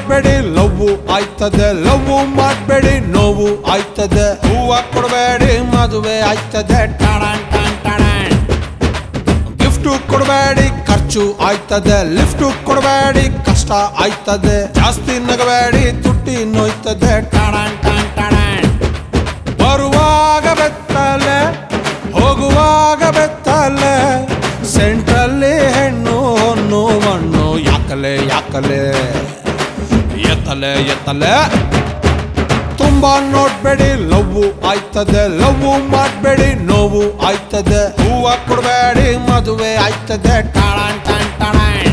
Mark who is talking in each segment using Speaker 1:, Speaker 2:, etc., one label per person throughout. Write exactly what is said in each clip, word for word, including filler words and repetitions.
Speaker 1: ನೋಡ್ಬೇಡಿ love ಆಯ್ತದೆ, love ಮಾಡ್ಬೇಡಿ ನೋವು ಆಯ್ತದೆ. ಹೂವ ಕೊಡಬೇಡಿ ಮದುವೆ ಆಯ್ತದೆ, ಟಾಡಾನ್ ಟಾನ್ ಟಾಡಾನ್. ಗಿಫ್ಟ್ ಕೊಡಬೇಡಿ ಖರ್ಚು ಆಯ್ತದೆ, ಲಿಫ್ಟ್ ಕೊಡಬೇಡಿ ಕಷ್ಟ ಆಯ್ತದೆ. ಜಾಸ್ತಿ ನಗಬೇಡಿ ತುಟ್ಟಿ ನೋಯ್ತದೆ, ಟಾಡಾನ್ ಟಾನ್ ಟಾಡಾನ್. ಬರುವಾಗ ಬೆತ್ತಲೆ ಹೋಗುವಾಗ ಬೆತ್ತಲೆ, ಸೆಂಟ್ರಲ್ಲಿ ಹೆಣ್ಣು ಹೊನ್ನು ಮಣ್ಣು ಯಾಕಲೆ ಯಾಕಲೆ ಎತ್ತಲೆ ಎತ್ತಲೆ. ತುಂಬಾ ನೋಡ್ಬೇಡಿ ಲವ್ ಆಯ್ತದೆ, ಲವ್ ಮಾಡ್ಬೇಡಿ ನೋವು ಆಯ್ತದೆ. ಹೂವ ಕೊಡಬೇಡಿ ಮದುವೆ ಆಯ್ತದೆ, ಟಾಡಾನ್ ಟಾನ್ ಟಾಡಾನ್.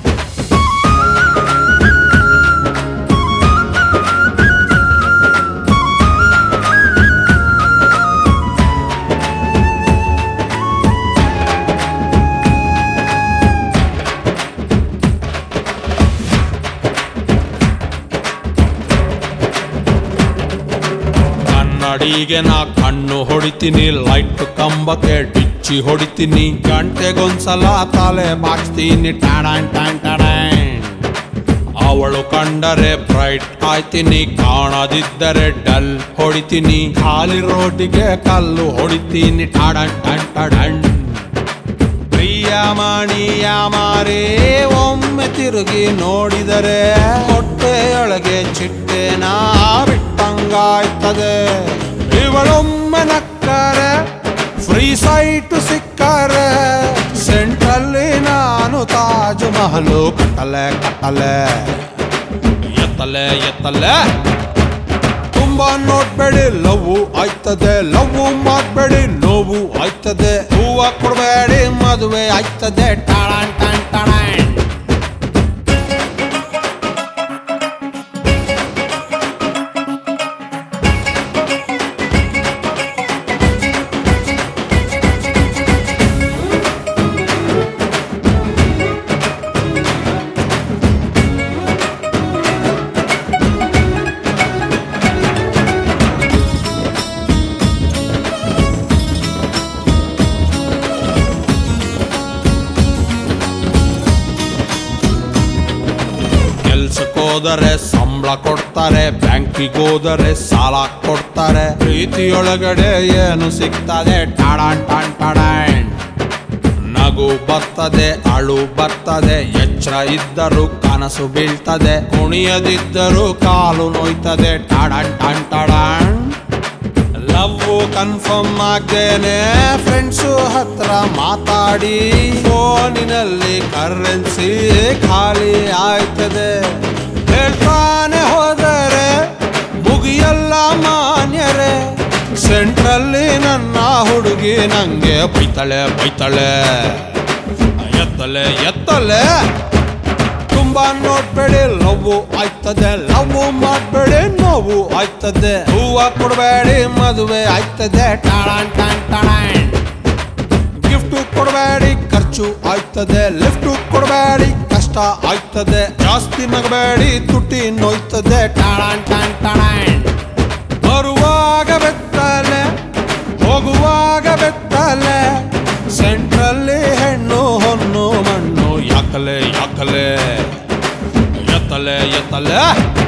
Speaker 1: ಕನ್ನಡಿಗೆ ನಾ ಕಣ್ಣು ಹೊಡಿತೀನಿ, ಲೈಟ್ ಕಂಬಕ್ಕೆ ಡಿಚ್ಚಿ ಹೊಡಿತೀನಿ. ಗಂಟೆಗೊಂದ್ಸಲ ತಲೆ ಬಾಚ್ತೀನಿ, ಟಾಡಾನ್ ಟಾನ್ ಟಾಡಾನ್. ಅವಳು ಕಂಡರೆ ಬ್ರೈಟ್ ಆಯ್ತೀನಿ, ಕಾಣದಿದ್ದರೆ ಡಲ್ ಹೊಡಿತೀನಿ. ಖಾಲಿ ರೋಡಿಗೆ ಕಲ್ಲು ಹೊಡಿತೀನಿ, ಟಾಡಾನ್ ಟಾನ್ ಟಾಡಾನ್. ಪ್ರಿಯ ಮಣಿಯ ಮಾರೇ ಒಮ್ಮೆ ತಿರುಗಿ ನೋಡಿದರೆ, ಹೊಟ್ಟೆಯೊಳಗೆ ಚಿಟ್ಟೆನ ಬಿಟ್ಟಂಗಾಯ್ತದೆ. ಇವಳೊಮ್ಮೆ ನಕ್ಕರೆ ಫ್ರೀ ಸೈಟ್ ಸಿಕ್ಕರೆ, ಸೆಂಟ್ರಲ್ಲಿ ನಾನು ತಾಜ್ ಮಹಲು ಕಟ್ಟಲೆ ಕಟ್ಟಲೆ ಎತ್ತಲೆ ಎತ್ತಲೆ. ತುಂಬಾ ನೋಡ್ಬೇಡಿ ಲವ್ ಆಯ್ತದೆ, ಲವ್ ಮಾಡ್ಬೇಡಿ ನೋವು ಆಯ್ತದೆ. ಹೂವ ಕೊಡಬೇಡಿ ಮದುವೆ ಆಯ್ತದೆ, ಟಾಡಾನ್ ಟಾನ್ ಟಾಡಾನ್. ಹೋದರೆ ಸಂಬಳ ಕೊಡ್ತಾರೆ, ಬ್ಯಾಂಕಿಗೆ ಹೋದರೆ ಸಾಲ ಕೊಡ್ತಾರೆ. ಪ್ರೀತಿಯೊಳಗಡೆ ಏನು ಸಿಗ್ತದೆ, ಟಾಡಾನ್ ಟಾನ್ ಟಾಡಾನ್. ನಗು ಬರ್ತದೆ ಅಳು ಬರ್ತದೆ, ಎಚ್ಚರ ಇದ್ದರೂ ಕನಸು ಬೀಳ್ತದೆ. ಕುಣಿಯದಿದ್ದರೂ ಕಾಲು ನೋಯ್ತದೆ, ಟಾಡಾನ್ ಟಾನ್ ಟಾಡಾನ್. ಲವ್ ಕನ್ಫರ್ಮ್ ಆಗ್ದೇನೆ ಫ್ರೆಂಡ್ಸು ಹತ್ರ ಮಾತಾಡಿ, ಫೋನಿನಲ್ಲಿ ಕರೆನ್ಸಿ ಖಾಲಿ ಆಯ್ತದೆ. ಹೇಳ್ತಾನೆ ಹೋದರೆ ಮುಗಿಯಲ್ಲ ಮಾನ್ಯರೇ, ಸೆಂಟ್ರಲ್ಲಿ ನನ್ನ ಹುಡುಗಿ ನಂಗೆ ಬೈತಳೆ ಬೈತಳೆ ಎತ್ತಲೆ ಎತ್ತಲೆ. ತುಂಬಾ ನೋಡ್ಬೇಡಿ ಲವ್ ಆಯ್ತದೆ, ಲವ್ ಮಾಡ್ಬೇಡಿ ನೋವು ಆಯ್ತದೆ. ಹೂವ ಕೊಡಬೇಡಿ ಮದುವೆ ಆಯ್ತದೆ, ಟಾಡಾನ್ ಟಾನ್ ಟಾಡಾನ್. ಗಿಫ್ಟ್ ಕೊಡಬೇಡಿ ಖರ್ಚು ಆಯ್ತದೆ, ಲಿಫ್ಟ್ ಕೊಡಬೇಡಿ ಕಷ್ಟ ಆಯ್ತದೆ. ಜಾಸ್ತಿ ನಗಬೇಡಿ ತುಟಿ ನೋಯ್ತದೆ, ಟಾಡಾನ್ ಟಾನ್ ಟಾಡಾನ್. ಬರುವಾಗ ಬೆತ್ತಲೆ ಹೋಗುವಾಗ ಬೆತ್ತಲೆ, ಸೆಂಟ್ರಲ್ಲಿ ಹೆಣ್ಣು ಹೊನ್ನು ಮಣ್ಣು ಯಾಕಲೆ ಯಾಕಲೆ ಎತ್ತಲೆ ಎತ್ತಲೆ.